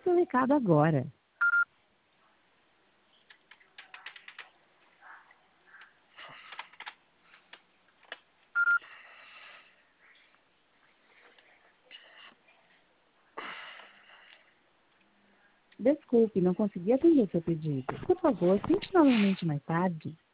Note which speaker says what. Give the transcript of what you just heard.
Speaker 1: seu recado agora. Desculpe, não consegui atender seu pedido. Por favor, tente novamente mais tarde.